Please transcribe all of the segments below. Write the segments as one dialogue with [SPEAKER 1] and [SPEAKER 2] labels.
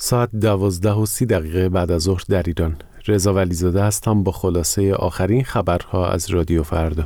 [SPEAKER 1] ساعت 12:30 بعد از ظهر در ایران. رضا ولیزاده هستم با خلاصه آخرین خبرها از رادیو فردا.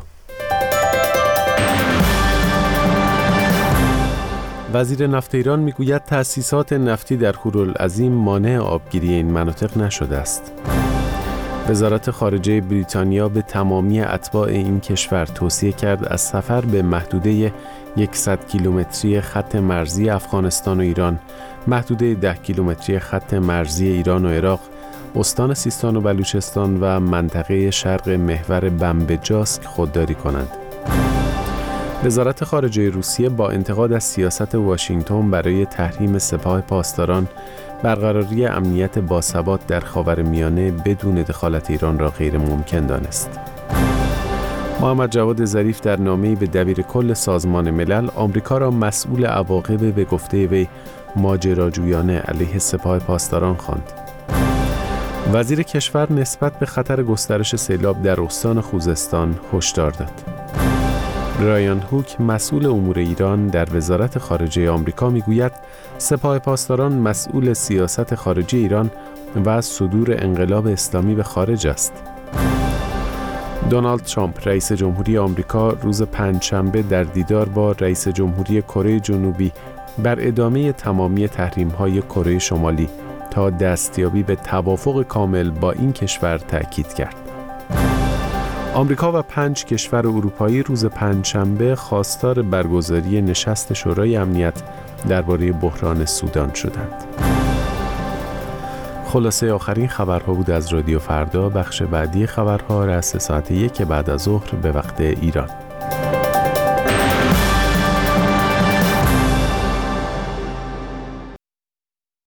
[SPEAKER 1] وزیر نفت ایران میگوید تأسیسات نفتی در هورالعظیم مانع آبگیری این مناطق نشده است. وزارت خارجه بریتانیا به تمامی اتباع این کشور توصیه کرد از سفر به محدوده 100 کیلومتری خط مرزی افغانستان و ایران، محدوده 10 کیلومتری خط مرزی ایران و عراق، استان سیستان و بلوچستان و منطقه شرق محور بمبجاسک خودداری کنند. وزارت خارجه روسیه با انتقاد از سیاست واشنگتن برای تحریم سپاه پاسداران، برقراری امنیت باثبات در خاورمیانه بدون دخالت ایران را غیر ممکن دانست. محمد جواد ظریف در نامه‌ای به دبیر کل سازمان ملل آمریکا را مسئول عواقب به گفته وی ماجراجویانه علیه سپاه پاسداران خواند. وزیر کشور نسبت به خطر گسترش سیلاب در استان خوزستان هشدار داد. برایان هوک مسئول امور ایران در وزارت خارجه آمریکا میگوید سپاه پاسداران مسئول سیاست خارجی ایران و از صدور انقلاب اسلامی به خارج است. دونالد ترامپ رئیس جمهوری آمریکا روز پنجشنبه در دیدار با رئیس جمهوری کره جنوبی بر ادامه تمامی تحریم‌های کره شمالی تا دستیابی به توافق کامل با این کشور تأکید کرد. آمریکا و 5 کشور اروپایی روز پنجشنبه خواستار برگزاری نشست شورای امنیت درباره بحران سودان شدند. خلاصه آخرین خبرها بود از رادیو فردا. بخش بعدی خبرها رأس ساعت 1 بعد از ظهر به وقت ایران.